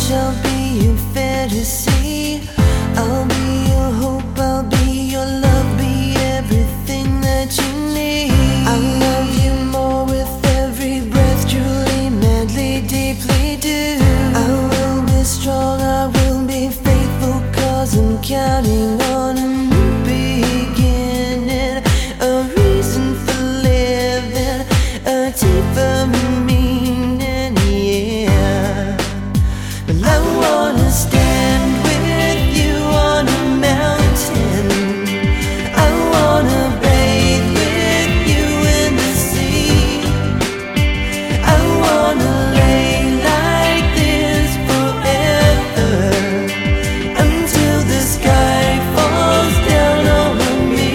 wish, I'll be your fantasy. I'll be your hope, I'll be your love, be everything that you need. I'll love you more with every breath, truly, madly, deeply do. I will be strong, I will be faithful, 'cause I'm counting on a new beginning, a reason for living, a deeper meaning, yeah. Well, I wanna stand with you on a mountain, I wanna bathe with you in the sea, I wanna lay like this forever, until the sky falls down on me.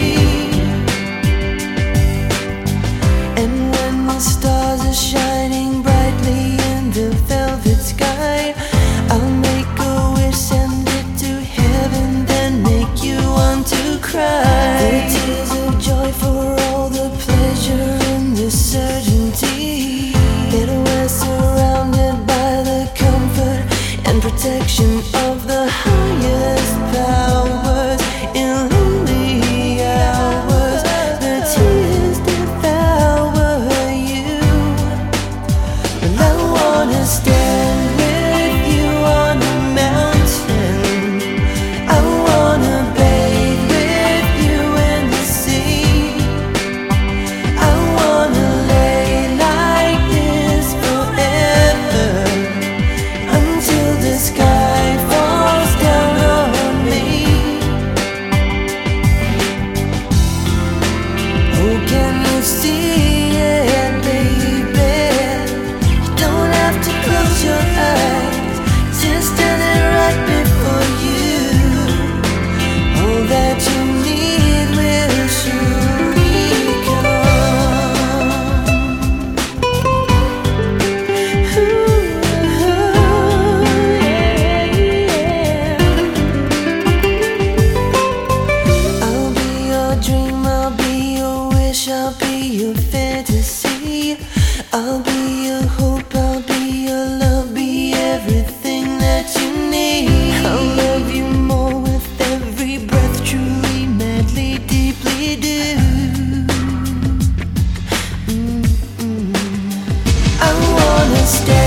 And when the stars are shining brightly in the velvet sky, I'll make a wish, send it to heaven, then make you want to cry. The tears of joy for all the pleasure and the certainty that we're surrounded by the comfort and protection of the highest powers. In lonely hours, the tears devour you. And I wanna stand with you on a mountain, I wanna bathe with you in the sea, I wanna lay like this forever, until the sky falls down on me. Oh, can you see it, baby? You don't have to close your eyes, just standing right before you. All that you need will surely come. Ooh, yeah. I'll be your dream, I'll be your wish, I'll be your fantasy. I'll be your hope, I'll be your love, be everything that you need. I'll love you more with every breath, truly, madly, deeply do. I wanna stay